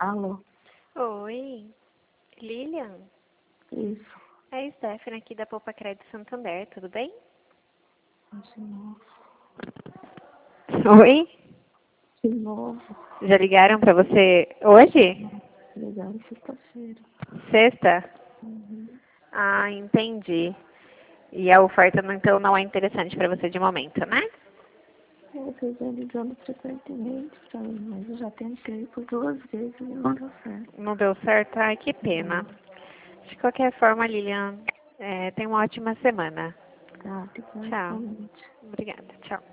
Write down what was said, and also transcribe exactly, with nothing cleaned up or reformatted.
Alô? Oi, Lilian? Isso. É a Stephanie aqui da Poupa Crédito Santander, tudo bem? De novo. Oi? De novo. Já ligaram pra você hoje? Ligaram sexta-feira. Sexta? Uhum. Ah, entendi. E a oferta não- então não é interessante pra você de momento, né? Vocês vêm ligando frequentemente pra mim, mas eu já tentei por duas vezes e não deu certo. Não deu certo? Ai, que pena. De qualquer forma, Lilian, é, tenha uma ótima semana. Tá, obrigada, Tchau. igualmente. Obrigada. Tchau.